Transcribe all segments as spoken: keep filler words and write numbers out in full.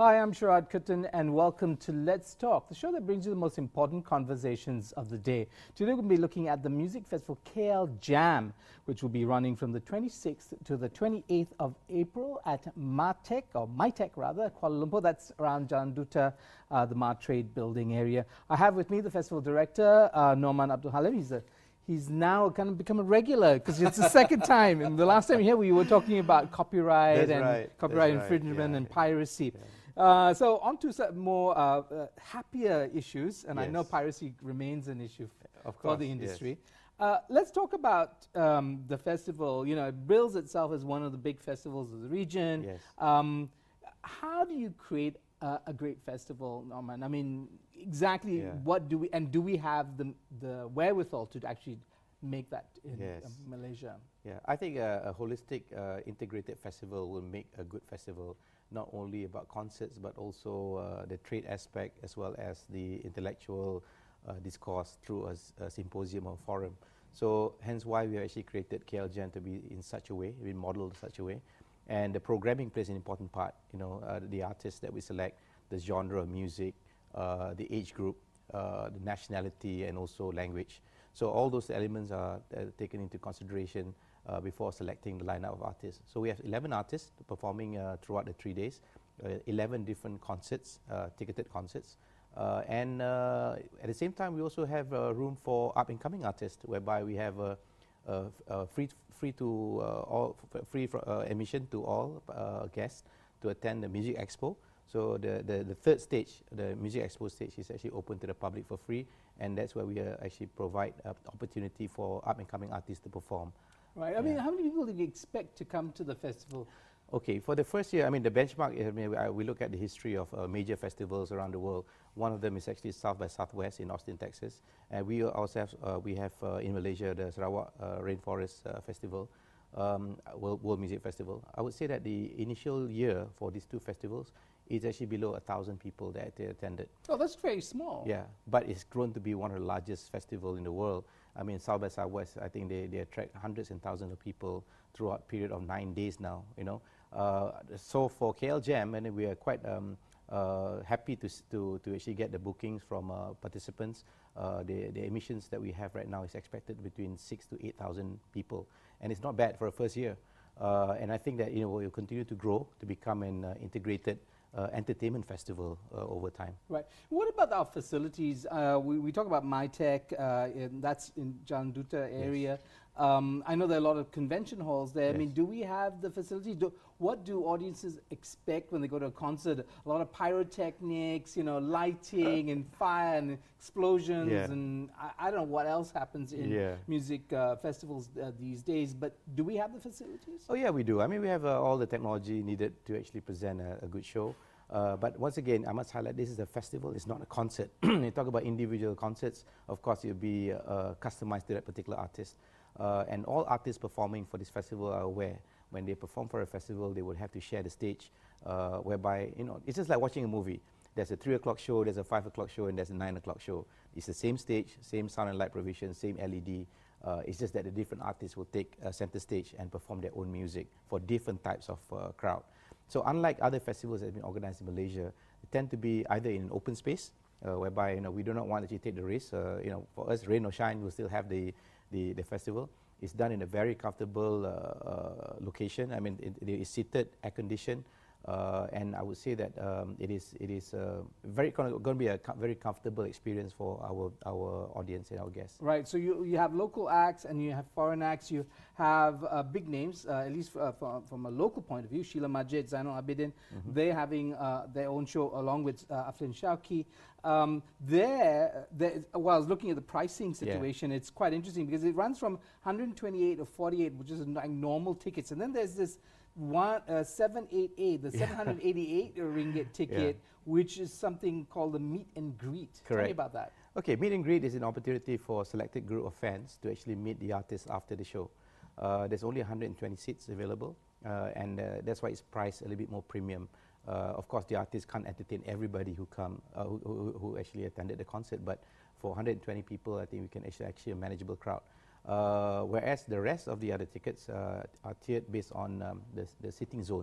Hi, I'm Sharad Kuttan and welcome to Let's Talk, the show that brings you the most important conversations of the day. Today we're going to be looking at the music festival K L Jam, which will be running from the twenty-sixth to the twenty-eighth of April at MATEC, or MITEC rather, Kuala Lumpur. That's around Jalan Duta, uh, the Martrade building area. I have with me the festival director, uh, Norman Abdul Halim. He's a He's now kind of become a regular because it's the second time. And the last time here we were talking about copyright That's and right. copyright That's infringement right. Yeah, and yeah. piracy. Yeah. Uh, so on to some more uh, uh, happier issues, and I know Yes. piracy remains an issue f- Of for course, the yes. industry. Uh, let's talk about um, the festival. You know, it bills itself as one of the big festivals of the region. Yes. Um, how do you create uh, a great festival, Norman? I mean, exactly Yeah. what do we, and do we have the, the wherewithal to actually make that in Yes. uh, Malaysia? Yeah, I think uh, a holistic, uh, integrated festival will make a good festival, not only about concerts, but also uh, the trade aspect as well as the intellectual uh, discourse through a, s- a symposium or forum. So hence why we have actually created K L Jam to be in such a way, been modeled in such a way. And the programming plays an important part, you know, uh, the artists that we select, the genre of music, uh, the age group, uh, the nationality, and also language. So all those elements are uh, taken into consideration uh, before selecting the lineup of artists. So we have eleven artists performing uh, throughout the three days, uh, eleven different concerts, uh, ticketed concerts. Uh, and uh, at the same time, we also have uh, room for up-and-coming artists, whereby we have uh, uh, f- uh, free, free to uh, all, f- free fr- uh, admission to all uh, guests to attend the Music Expo. So the, the, the third stage, the Music Expo stage, is actually open to the public for free, and that's where we uh, actually provide uh, opportunity for up-and-coming artists to perform. Right. I mean, Yeah. how many people do you expect to come to the festival? Okay, for the first year, I mean, the benchmark, I mean, we, uh, we look at the history of uh, major festivals around the world. One of them is actually South by Southwest in Austin, Texas. And we also have, uh, we have uh, in Malaysia, the Sarawak uh, Rainforest uh, Festival, um, World, World Music Festival. I would say that the initial year for these two festivals is actually below a thousand people that uh, attended. Oh, that's very small. Yeah, but it's grown to be one of the largest festivals in the world. I mean, South by Southwest, I think they, they attract hundreds and thousands of people throughout a period of nine days now, you know. Uh, so for K L Jam, and we are quite um, uh, happy to, s- to, to actually get the bookings from uh, participants. Uh, the, the emissions that we have right now is expected between six to eight thousand people. And it's not bad for a first year. Uh, and I think that, you know, we'll continue to grow to become an uh, integrated uh, entertainment festival uh, over time. Right. What about our facilities? Uh, we, we talk about MyTech, uh, in, that's in Jalan Duta area. Um, I know there are a lot of convention halls there. I mean, Yes. do we have the facilities? Do, what do audiences expect when they go to a concert? A lot of pyrotechnics, you know, lighting and fire and explosions, Yeah. and I, I don't know what else happens in Yeah. music uh, festivals uh, these days. But do we have the facilities? Oh yeah, we do. I mean, we have uh, all the technology needed to actually present a, a good show. Uh, but once again, I must highlight this is a festival, it's not a concert. You talk about individual concerts, of course it'll be uh, customized to that particular artist. Uh, and all artists performing for this festival are aware when they perform for a festival, they will have to share the stage, uh, whereby, you know, it's just like watching a movie. There's a three o'clock show, there's a five o'clock show, and there's a nine o'clock show. It's the same stage, same sound and light provision, same L E D. Uh, it's just that the different artists will take uh, center stage and perform their own music for different types of uh, crowd. So unlike other festivals that have been organized in Malaysia, they tend to be either in an open space, uh, whereby, you know, we do not want to take the risk. Uh, you know, for us, rain or shine, we'll still have the, the, the festival. It's done in a very comfortable uh, uh, location. I mean, it, it is seated, air-conditioned, uh, and I would say that um, it is it is uh, very going to be a co very comfortable experience for our our audience and our guests. Right, so you, you have local acts and you have foreign acts, you have uh, big names, uh, at least uh, from, from a local point of view, Sheila Majid, Zainal Abidin, Mm-hmm. they're having uh, their own show along with uh, Aflin Shauki. Um, there, there, well, I was looking at the pricing situation, it's quite interesting because it runs from one hundred twenty-eight or forty-eight, which is like normal tickets, and then there's this one, uh, seven eighty-eight, the seven hundred eighty-eight ringgit ticket, which is something called the meet and greet. Tell me Correct. about that. Okay, meet and greet is an opportunity for a selected group of fans to actually meet the artist after the show. Uh, there's only one hundred twenty seats available, uh, and uh, that's why it's priced a little bit more premium. Uh, of course, the artist can't entertain everybody who come, uh, who, who, who actually attended the concert, but for one hundred twenty people, I think we can actually actually a manageable crowd. Uh, whereas the rest of the other tickets uh, are tiered based on um, the, the sitting zones.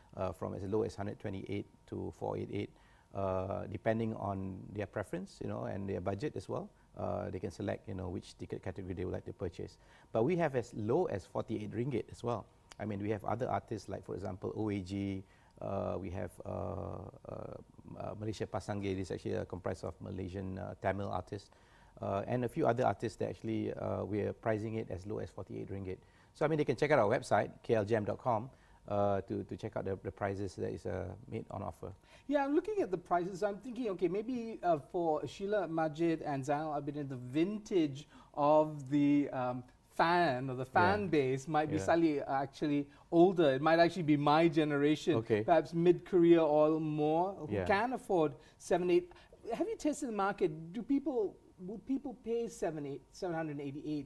uh, from as low as one hundred twenty-eight to four eighty-eight, uh, depending on their preference, you know, and their budget as well. Uh, they can select, you know, which ticket category they would like to purchase. But we have as low as forty-eight ringgit as well. I mean, we have other artists like, for example, O A G. Uh, we have uh, uh, uh, Malaysia Pasangge. This is actually uh, comprised of Malaysian uh, Tamil artists, uh, and a few other artists that actually uh, we are pricing it as low as forty-eight ringgit. So I mean, they can check out our website k l jam dot com uh, to to check out the, the prices that is uh, made on offer. Yeah, I'm looking at the prices. I'm thinking, okay, maybe uh, for Sheila Majid and Zainal Abidin, the vintage of the um, fan or the fan Yeah. base might be Yeah. slightly uh, actually older. It might actually be my generation, Okay. perhaps mid-career or more, who Yeah. can afford seven, eight. Have you tested the market? Do people would people pay seven, eight, seven hundred eighty-eight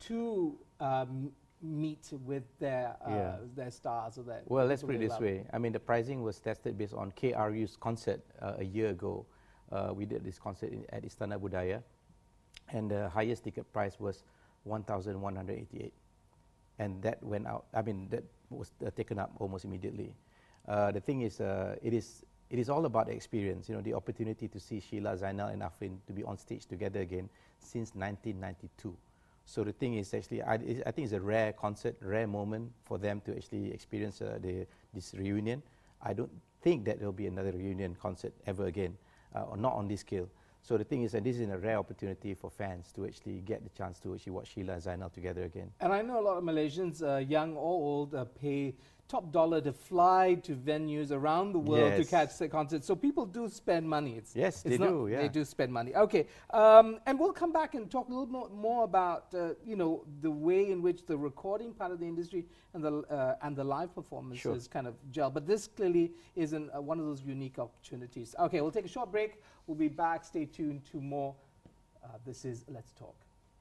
to um, meet with their uh, Yeah. their stars or their Well, let's people put it they this love? way. I mean, the pricing was tested based on K R U's concert uh, a year ago. Uh, we did this concert in, at Istana Budaya, and the highest ticket price was one thousand one hundred eighty-eight, and that went out. I mean, that was uh, taken up almost immediately. Uh, the thing is, uh, it is it is all about the experience. You know, the opportunity to see Sheila, Zainal, and Afrin to be on stage together again since nineteen ninety-two. So the thing is actually, I, I think it's a rare concert, rare moment for them to actually experience uh, the, this reunion. I don't think that there will be another reunion concert ever again, uh, or not on this scale. So the thing is that this is a rare opportunity for fans to actually get the chance to actually watch Sheila and Zainal together again. And I know a lot of Malaysians, uh, young or old, uh, pay top dollar to fly to venues around the world to Yes. catch the concerts. So people do spend money. It's, Yes, it's they not- do, yeah. They do spend money. Okay, um, and we'll come back and talk a little more, more about uh, you know, the way in which the recording part of the industry and the uh, and the live performances Sure. kind of gel. But this clearly is an, uh, one of those unique opportunities. Okay, we'll take a short break. We'll be back. Stay tuned to more. Uh, this is Let's Talk.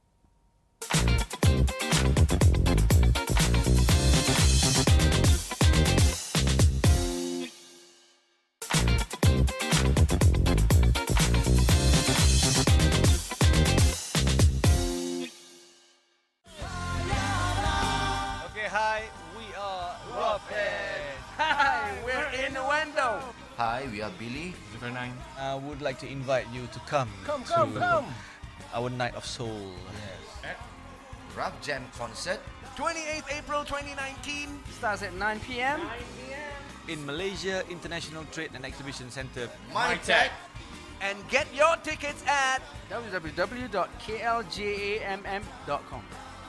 Okay, hi, we are Rawhead. Hi, we're Innuendo. Hi, we are Billy. Zulkarnain. I would like to invite you to come. Come, to come, come. Our Night of Soul. Rough Jam concert. twenty-eighth April twenty nineteen Starts at nine p m in Malaysia International Trade and Exhibition Centre. MyTech. And get your tickets at w w w dot k l jamm dot com.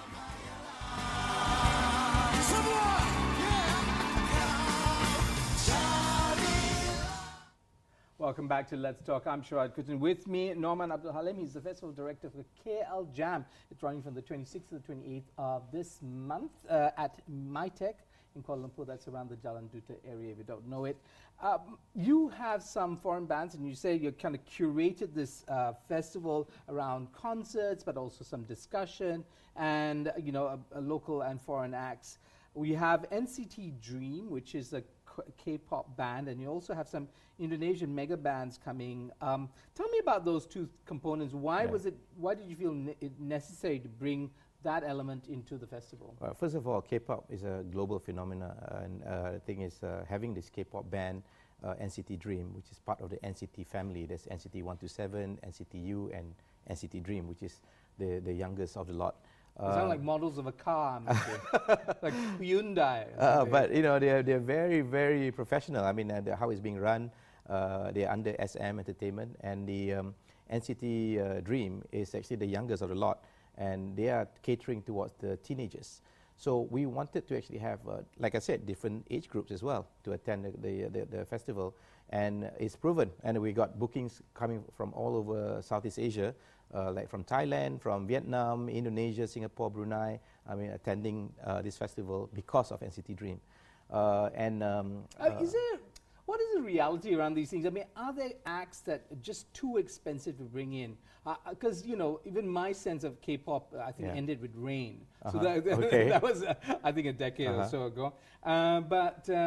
Welcome back to Let's Talk. I'm Sharad Kutun. With me, Norman Abdul Halim. He's the festival director for K L Jam. It's running from the twenty-sixth to the twenty-eighth of this month uh, at MyTech in Kuala Lumpur. That's around the Jalan Duta area if you don't know it. Um, you have some foreign bands, and you say you kind of curated this uh, festival around concerts, but also some discussion and, uh, you know, a, a local and foreign acts. We have N C T Dream, which is a K-pop band, and you also have some Indonesian mega bands coming. Um, tell me about those two components. Why Yeah. was it? Why did you feel ne- it necessary to bring that element into the festival? Uh, first of all, K-pop is a global phenomenon, and uh, the thing is, uh, having this K-pop band, uh, N C T Dream, which is part of the N C T family. There's N C T one two seven, N C T U, and N C T Dream, which is the the youngest of the lot. They sound Uh, like models of a car, maybe. Like Hyundai. or Uh, something. but you know, they're they're very very professional. I mean, uh, the, how it's being run, uh, they're under S M Entertainment, and the um, N C T uh, Dream is actually the youngest of the lot, and they are catering towards the teenagers. So we wanted to actually have, uh, like I said, different age groups as well to attend the the, the, the festival, and it's proven. And we got bookings coming from all over Southeast Asia. Uh, like from Thailand, from Vietnam, Indonesia, Singapore, Brunei, I mean, attending uh, this festival because of N C T Dream. Uh, and um, Uh, uh, is there, what is the reality around these things? I mean, are there acts that are just too expensive to bring in? Because, you know, even my sense of K-pop, uh, I think, Yeah. ended with Rain. So Uh-huh. that, that, Okay. that was, uh, I think, a decade or Uh-huh. so ago. Uh, but um,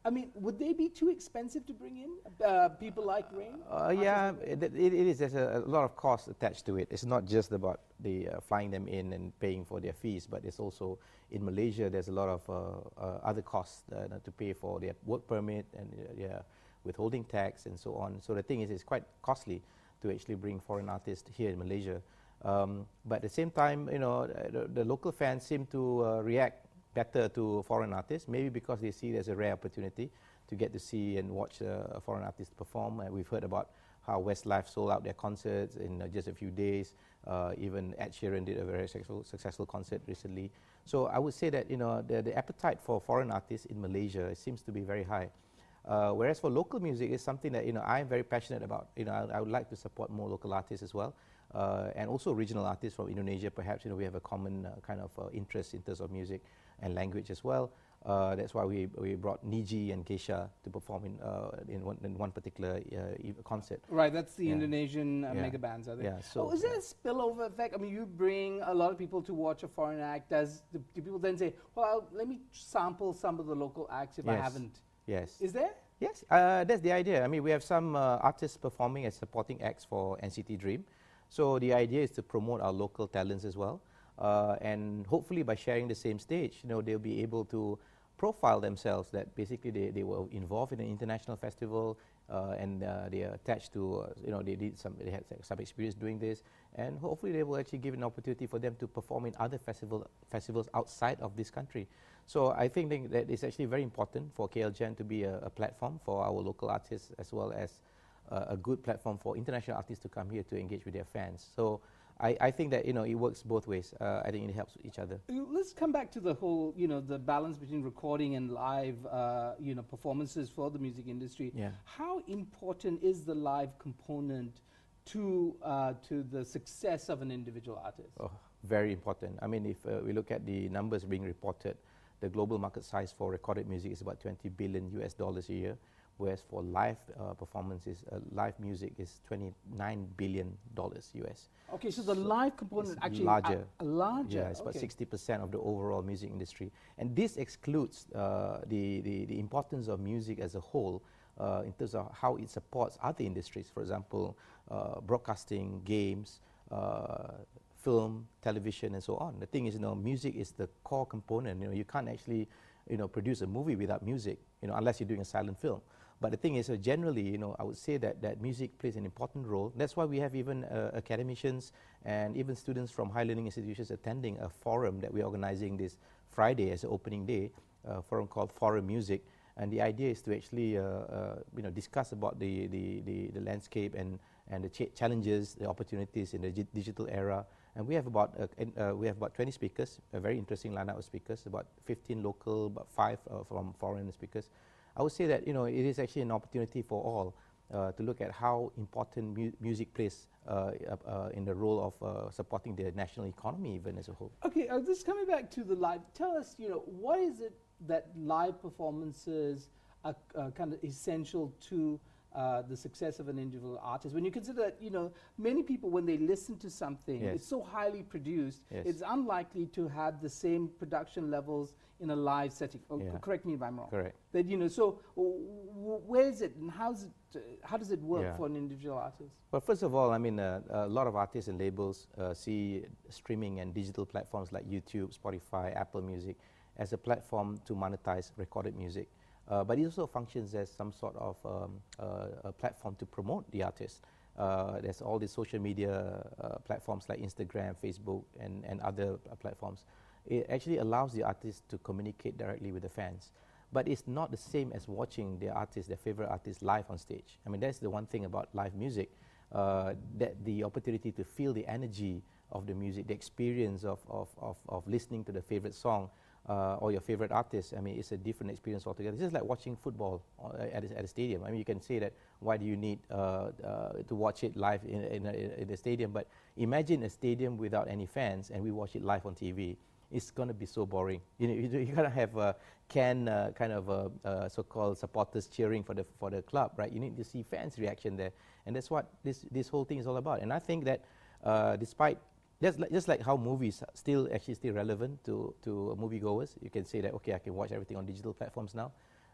I mean, would they be too expensive to bring in? Uh, people like Rain? Uh, yeah, it, it, it is. There's a, a lot of cost attached to it. It's not just about the uh, flying them in and paying for their fees, but it's also in Malaysia. There's a lot of uh, uh, other costs uh, to pay for their work permit and uh, yeah, withholding tax and so on. So the thing is, it's quite costly to actually bring foreign artists here in Malaysia. Um, but at the same time, you know, the, the local fans seem to uh, react better to foreign artists, maybe because they see it as a rare opportunity to get to see and watch uh, a foreign artist perform. Uh, we've heard about how Westlife sold out their concerts in uh, just a few days. Uh, even Ed Sheeran did a very successful, successful concert recently. So I would say that, you know, the, the appetite for foreign artists in Malaysia seems to be very high. Uh, whereas for local music, it's something that, you know, I'm very passionate about. You know, I, I would like to support more local artists as well. Uh, and also regional artists from Indonesia. Perhaps, you know, we have a common uh, kind of uh, interest in terms of music and language as well. Uh, that's why we, we brought Niji and Geisha to perform in, uh, in, one, in one particular uh, concert. Right, that's the Yeah. Indonesian uh, Yeah. mega bands, are they? Yeah, so, oh, is there yeah. a spillover effect? I mean, you bring a lot of people to watch a foreign act. Does do, do people then say, well, let me sample some of the local acts if I Yes. haven't? Yes. Is there? Yes, uh, that's the idea. I mean, we have some uh, artists performing as supporting acts for N C T Dream. So the idea is to promote our local talents as well. Uh, and hopefully by sharing the same stage, you know, they'll be able to profile themselves that basically they, they were involved in an international festival uh, and uh, they are attached to, uh, you know, they did some, they had some experience doing this, and hopefully they will actually give an opportunity for them to perform in other festival, festivals outside of this country. So I think that it's actually very important for K L Jam to be a, a platform for our local artists as well as uh, a good platform for international artists to come here to engage with their fans. So I, I think that, you know, it works both ways. Uh, I think it helps each other. Uh, Let's come back to the whole, you know, the balance between recording and live, uh, you know, performances for the music industry. Yeah. How important is the live component to uh, to the success of an individual artist? Oh, very important. I mean, if uh, we look at the numbers being reported, the global market size for recorded music is about twenty billion U S dollars a year, whereas for live uh, performances, uh, live music is twenty-nine billion dollars U S. Okay, so the So live component it's actually larger. Uh, larger. Yeah, it's about okay. sixty percent of the overall music industry. And this excludes uh, the, the, the importance of music as a whole uh, in terms of how it supports other industries. For example, uh, broadcasting, games, uh, film, television, and so on. The thing is, you know, music is the core component. You know, you can't actually, you know, produce a movie without music, you know, unless you're doing a silent film. But the thing is, uh, generally, you know, I would say that, that music plays an important role. That's why we have even uh, academicians and even students from higher learning institutions attending a forum that we're organizing this Friday as an opening day, a forum called Forum Music. And the idea is to actually, uh, uh, you know, discuss about the, the, the, the landscape and, and the ch challenges, the opportunities in the digital era. And we have about uh, uh, we have about twenty speakers, a very interesting lineup of speakers, about fifteen local, about five uh, from foreign speakers. I would say that, you know, it is actually an opportunity for all uh, to look at how important mu music plays uh, uh, in the role of uh, supporting the national economy even as a whole. Okay, uh, just coming back to the live, tell us, you know, what is it that live performances are uh, kind of essential to uh, the success of an individual artist? When you consider that, you know, many people, when they listen to something, Yes. it's so highly produced, Yes. it's unlikely to have the same production levels in a live setting. Oh, Yeah. correct me if I'm wrong. Correct. That, you know, so w w where is it and how's it, uh, how does it work Yeah. for an individual artist? Well, first of all, I mean, uh, a lot of artists and labels uh, see streaming and digital platforms like YouTube, Spotify, Apple Music as a platform to monetize recorded music. Uh, but it also functions as some sort of um, uh, a platform to promote the artist. Uh, there's all these social media uh, platforms like Instagram, Facebook, and, and other uh, platforms. It actually allows the artist to communicate directly with the fans. But it's not the same as watching their artist, their favorite artist, live on stage. I mean, that's the one thing about live music, uh, that the opportunity to feel the energy of the music, the experience of, of, of, of listening to the favorite song uh, or your favorite artist. I mean, it's a different experience altogether. It's just like watching football uh, at, a, at a stadium. I mean, you can say that, why do you need uh, uh, to watch it live in, in, a, in a stadium? But imagine a stadium without any fans and we watch it live on T V. It's going to be so boring. You know, you, you gotta have uh, can uh, kind of uh, uh, so-called supporters cheering for the for the club, right? You need to see fans' reaction there, and that's what this this whole thing is all about. And I think that uh, despite just like, just like how movies are still actually still relevant to to moviegoers, you can say that, okay, I can watch everything on digital platforms now.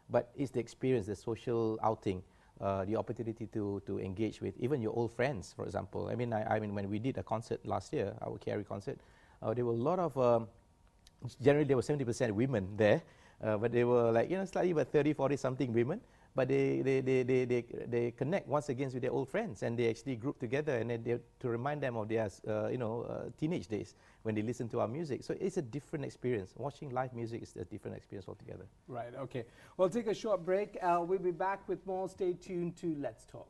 but it's the experience, the social outing, uh, the opportunity to to engage with even your old friends, for example. I mean, I, I mean, when we did a concert last year, our K R E concert, uh, there were a lot of, um, generally there were seventy percent women there, uh, but they were like, you know, slightly about thirty, forty something women. But they, they, they, they, they, they connect once again with their old friends, and they actually group together, and then they, to remind them of their uh, you know, uh, teenage days when they listen to our music. So it's a different experience. Watching live music is a different experience altogether. Right, okay. We'll take a short break. Uh, we'll be back with more. Stay tuned to Let's Talk.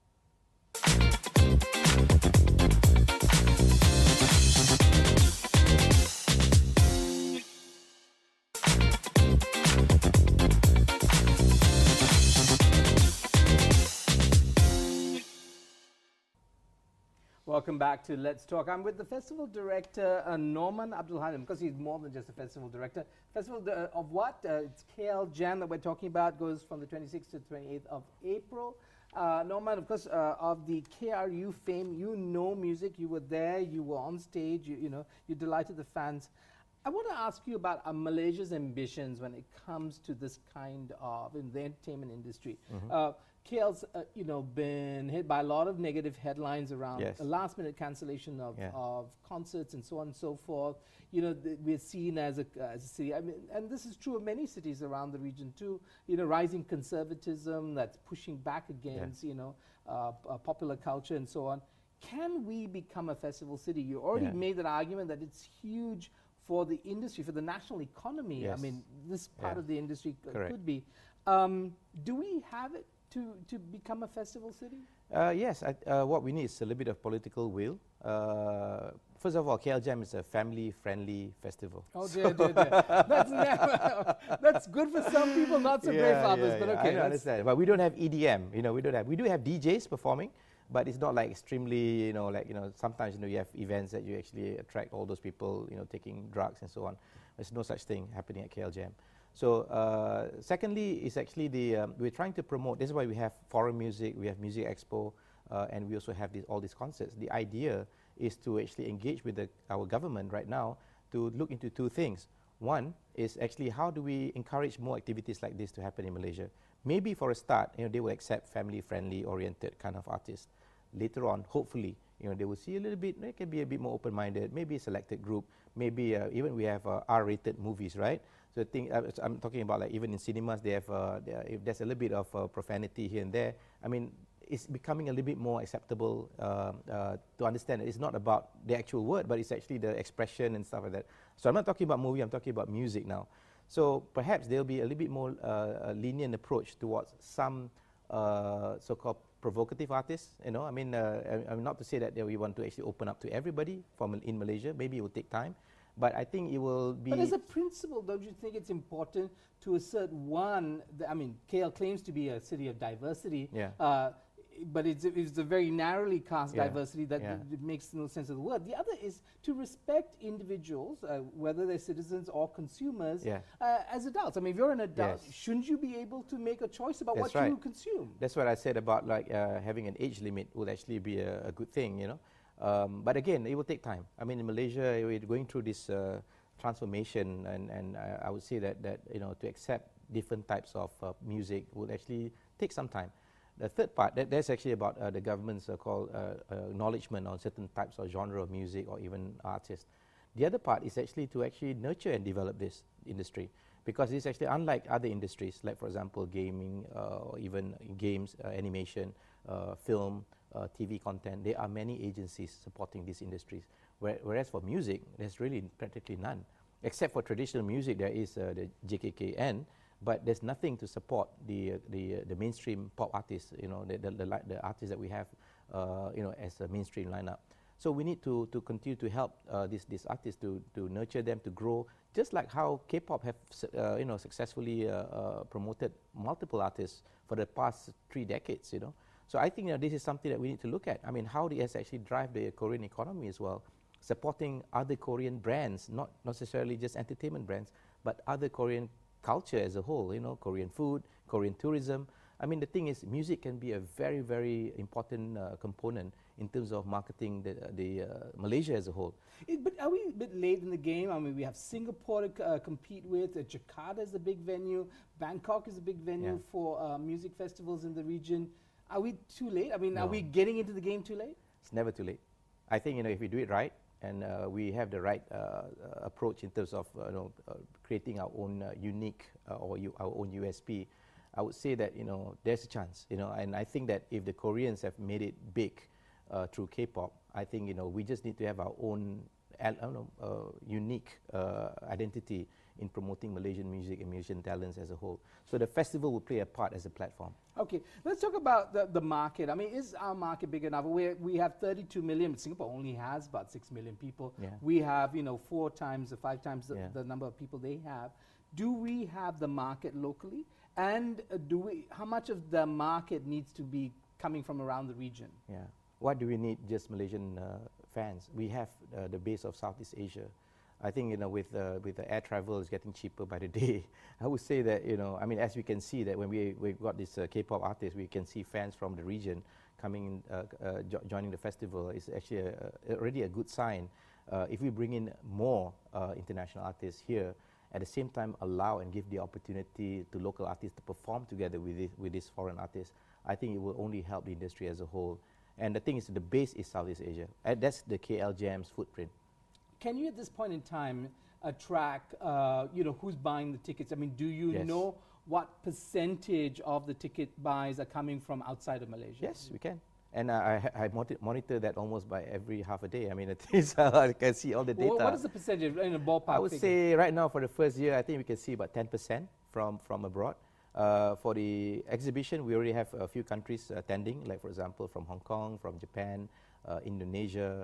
Welcome back to Let's Talk. I'm with the festival director, uh, Norman Abdul Halim, because he's more than just a festival director. Festival uh, of what? Uh, it's K L Jam that we're talking about, goes from the twenty-sixth to the twenty-eighth of April. Uh, Norman, of course, uh, of the K R U fame, you know music, you were there, you were on stage, you, you know, you delighted the fans. I want to ask you about uh, Malaysia's ambitions when it comes to this kind of, in the entertainment industry. Mm-hmm. uh, K L's, uh, you know, been hit by a lot of negative headlines around yes. a last-minute cancellation of, yeah. of concerts and so on and so forth. You know, th we're seen as a, uh, as a city, I mean, and this is true of many cities around the region too. You know, rising conservatism that's pushing back against, yeah. you know, uh, uh, popular culture and so on. Can we become a festival city? You already yeah. made that argument that it's huge for the industry, for the national economy. Yes. I mean, this part yeah. of the industry c Correct. could be. Um, do we have it to, to become a festival city? Uh, yes, I, uh, what we need is a little bit of political will. Uh, first of all, K L Jam is a family-friendly festival. Oh dear, dear, dear. That's, never, that's good for some people, not so yeah, great for others, yeah, but yeah. okay. I don't understand. But we don't have E D M, you know, we don't have, we do have D Js performing, but it's not like extremely, you know, like, you know, sometimes, you know, you have events that you actually attract all those people, you know, taking drugs and so on. There's no such thing happening at K L Jam. So, uh, secondly, is actually the, um, we're trying to promote, this is why we have foreign music, we have Music Expo, uh, and we also have this, all these concerts. The idea is to actually engage with the, our government right now to look into two things. One is actually how do we encourage more activities like this to happen in Malaysia? Maybe for a start, you know, they will accept family-friendly oriented kind of artists. Later on, hopefully, you know, they will see a little bit, they can be a bit more open-minded, maybe a selected group, maybe uh, even we have uh, R-rated movies, right? So thing, uh, I'm talking about like even in cinemas, they have, uh, they are, if there's a little bit of uh, profanity here and there, I mean, it's becoming a little bit more acceptable uh, uh, to understand that it's not about the actual word, but it's actually the expression and stuff like that. So I'm not talking about movie, I'm talking about music now. So perhaps there'll be a little bit more uh, a lenient approach towards some uh, so-called provocative artists, you know, I mean, uh, I, I'm not to say that we want to actually open up to everybody from in Malaysia, maybe it will take time, but I think it will be... But as a principle, don't you think it's important to assert one, I mean, K L claims to be a city of diversity, yeah. uh, but it's, it's a very narrowly cast yeah. diversity that yeah. it makes no sense of the word. The other is to respect individuals, uh, whether they're citizens or consumers, yeah. uh, as adults. I mean, if you're an adult, yes. shouldn't you be able to make a choice about That's what right. you consume? That's what I said about like uh, having an age limit would actually be a, a good thing, you know. Um, but again, it will take time. I mean, in Malaysia, we're going through this uh, transformation, and, and I, I would say that, that, you know, to accept different types of uh, music would actually take some time. The third part, that, that's actually about uh, the government's uh, called uh, uh, acknowledgement on certain types of genre of music or even artists. The other part is actually to actually nurture and develop this industry, because it's actually unlike other industries, like for example gaming, uh, or even games, uh, animation, uh, film, uh, T V content. There are many agencies supporting these industries, Where, whereas for music, there's really practically none. Except for traditional music, there is uh, the J K K N, but there's nothing to support the uh, the, uh, the mainstream pop artists, you know, the, the, the, the artists that we have, uh, you know, as a mainstream lineup. So we need to, to continue to help uh, these, these artists to, to nurture them, to grow, just like how K-pop have, uh, you know, successfully uh, uh, promoted multiple artists for the past three decades, you know. So I think you know, this is something that we need to look at. I mean, how it has actually drive the Korean economy as well, supporting other Korean brands, not necessarily just entertainment brands, but other Korean culture as a whole, you know, Korean food, Korean tourism. I mean, the thing is, music can be a very, very important uh, component in terms of marketing the, the uh, Malaysia as a whole. It, but are we a bit late in the game? I mean, we have Singapore to uh, compete with. Uh, Jakarta is a big venue. Bangkok is a big venue Yeah. for uh, music festivals in the region. Are we too late? I mean, No. are we getting into the game too late? It's never too late. I think, you know, if we do it right and uh, we have the right uh, uh, approach in terms of uh, you know, uh, creating our own uh, unique uh, or u our own U S P, I would say that, you know, there's a chance, you know, and I think that if the Koreans have made it big uh, through K-pop, I think, you know, we just need to have our own I don't know, uh, unique uh, identity in promoting Malaysian music and Malaysian talents as a whole. So the festival will play a part as a platform. Okay, let's talk about the, the market. I mean, is our market big enough? We we have thirty-two million. Singapore only has about six million people. Yeah. We have, you know, four times or five times the, Yeah. the number of people they have. Do we have the market locally? And uh, do we? How much of the market needs to be coming from around the region? Yeah. What do we need just Malaysian uh, fans? We have uh, the base of Southeast Asia. I think, you know, with uh, with the air travel is getting cheaper by the day. I would say that, you know, I mean, as we can see that when we we got this uh, K-pop artist, we can see fans from the region coming in, uh, uh, jo joining the festival. It's actually a, a, already a good sign. Uh, if we bring in more uh, international artists here, at the same time allow and give the opportunity to local artists to perform together with this, with these foreign artists, I think it will only help the industry as a whole. And the thing is, the base is Southeast Asia. And that's the K L Jam's footprint. Can you, at this point in time, uh, track, uh, you know, who's buying the tickets? I mean, do you Yes. know what percentage of the ticket buys are coming from outside of Malaysia? Yes, we can. And uh, I, ha- I monitor, monitor that almost by every half a day. I mean, at least I can see all the data. Wha- what is the percentage in a ballpark I would figure? say right now for the first year, I think we can see about ten percent from, from abroad. Uh, for the exhibition, we already have a few countries attending, like for example from Hong Kong, from Japan, uh, Indonesia,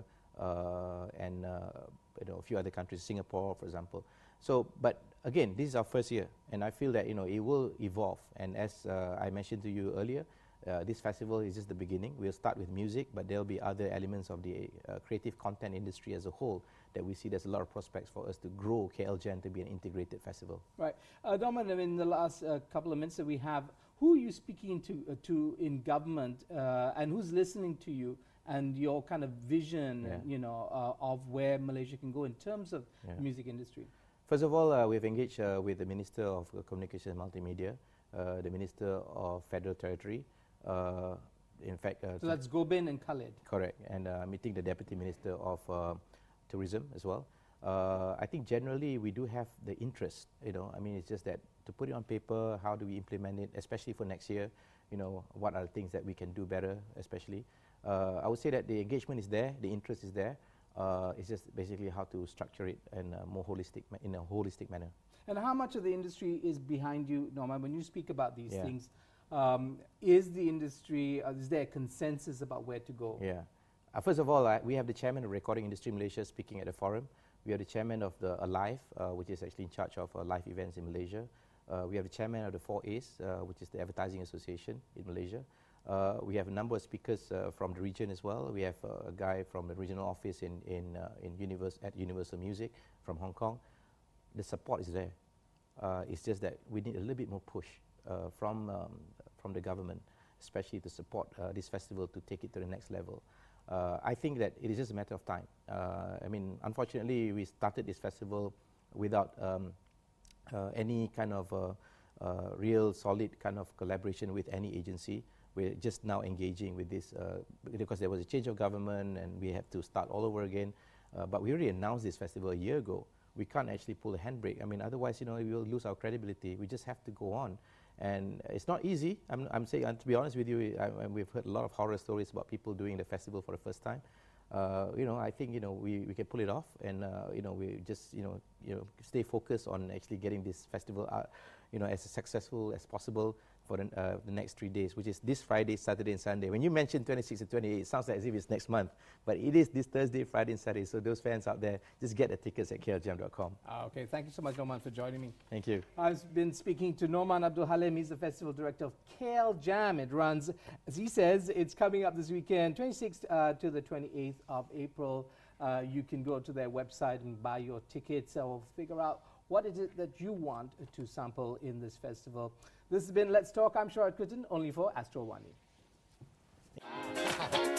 uh, and uh, you know, a few other countries, Singapore, for example. So, but again, this is our first year, and I feel that, you know, it will evolve. And as uh, I mentioned to you earlier, uh, this festival is just the beginning. We'll start with music, but there'll be other elements of the uh, creative content industry as a whole that we see there's a lot of prospects for us to grow K L Jam to be an integrated festival. Right. Uh, Norman, I mean, in the last uh, couple of minutes that we have, who are you speaking to, uh, to in government, uh, and who's listening to you and your kind of vision, Yeah. and, you know, uh, of where Malaysia can go in terms of Yeah. the music industry? First of all, uh, we've engaged uh, with the Minister of uh, Communication and Multimedia, uh, the Minister of Federal Territory. Uh, in fact, uh, So that's Gobin and Khalid. correct, and uh, meeting the Deputy Minister of uh, Tourism as well. Uh, I think generally we do have the interest, you know, I mean, it's just that to put it on paper, how do we implement it, especially for next year, you know, what are the things that we can do better, especially. Uh, I would say that the engagement is there, the interest is there, uh, it's just basically how to structure it in a more holistic, ma in a holistic manner. And how much of the industry is behind you, Norman, when you speak about these Yeah. things? Um, is the industry, uh, is there a consensus about where to go? Yeah. Uh, first of all, uh, we have the chairman of Recording Industry Malaysia speaking at the forum. We have the chairman of the Alive, uh, which is actually in charge of uh, live events in Malaysia. Uh, we have the chairman of the four A's, uh, which is the Advertising Association in Malaysia. Uh, we have a number of speakers uh, from the region as well. We have uh, a guy from the regional office in, in, uh, in univers at Universal Music from Hong Kong. The support is there. Uh, it's just that we need a little bit more push uh, from, um, from the government, especially to support uh, this festival to take it to the next level. Uh, I think that it is just a matter of time. Uh, I mean, unfortunately, we started this festival without um, uh, any kind of uh, uh, real solid kind of collaboration with any agency. We're just now engaging with this uh, because there was a change of government and we have to start all over again. Uh, but we already announced this festival a year ago. We can't actually pull a handbrake. I mean, otherwise, you know, we will lose our credibility. We just have to go on. And it's not easy. I'm, I'm saying, and to be honest with you, I, I, we've heard a lot of horror stories about people doing the festival for the first time. Uh, you know, I think, you know, we, we can pull it off, and uh, you know, we just, you know, you know, stay focused on actually getting this festival, uh, you know, as successful as possible for the, uh, the next three days, which is this Friday, Saturday, and Sunday. When you mentioned twenty-six and twenty-eight, it sounds like as if it's next month, but it is this Thursday, Friday, and Saturday. So those fans out there, just get the tickets at K L Jam dot com. Ah, okay, thank you so much, Norman, for joining me. Thank you. I've been speaking to Norman Abdul Halim. He's the festival director of K L Jam. It runs, as he says, it's coming up this weekend, twenty-sixth uh, to the twenty-eighth of April. Uh, you can go to their website and buy your tickets or figure out what is it that you want to sample in this festival. This has been Let's Talk. I'm Sharad Kutan, only for Astro Wani.